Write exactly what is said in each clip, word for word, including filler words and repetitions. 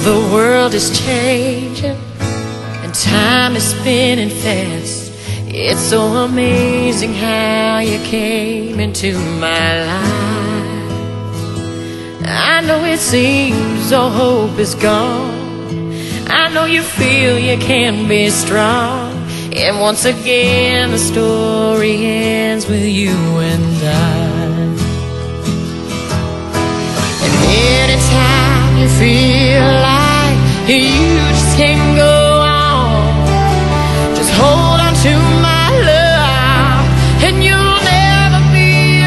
The world is changing and time is spinning fast. It's so amazing how you came into my life. I know it seems all hope is gone. I know you feel you can be strong. And once again the story ends with you and I. And anytime you feel like you just can't go on, just hold on to my love and you'll never be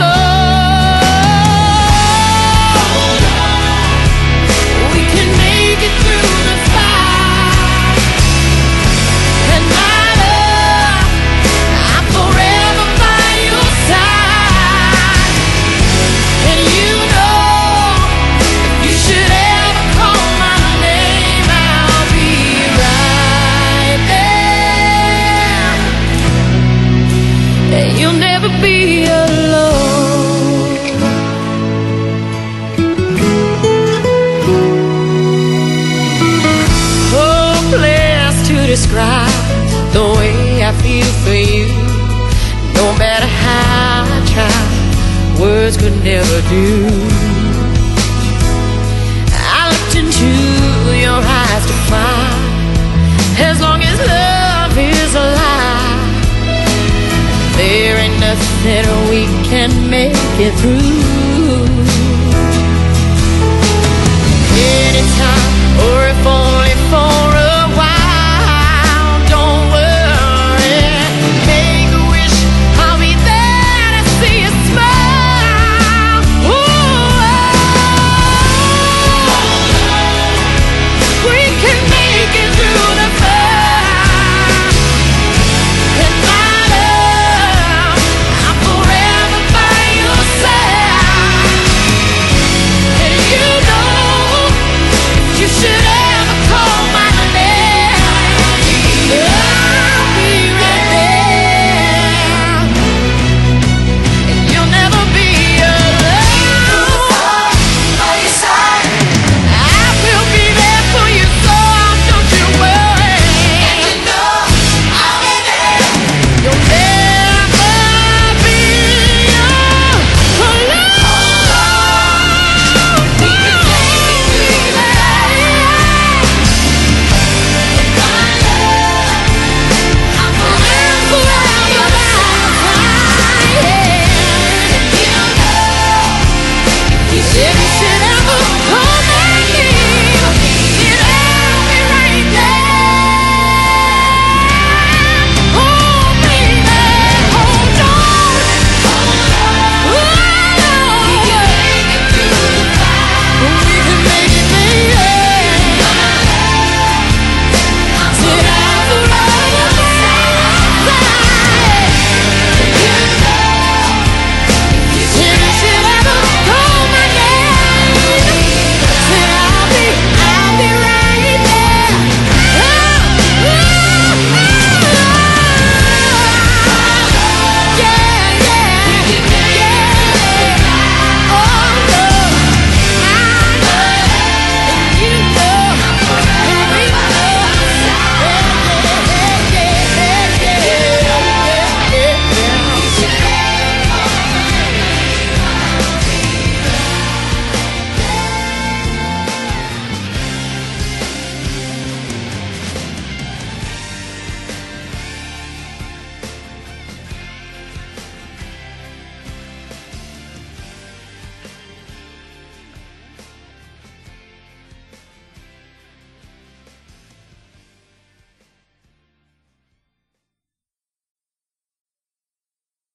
alone. We can make it through the fight, and my love, I'm forever by your side. And you know, if you should ever call my name, I'll be right there. And you'll never be alone. Hopeless to describe the way I feel for you. No matter how I try, words could never do. I looked into your eyes to find, as long as love is alive, there ain't nothing we can make it through.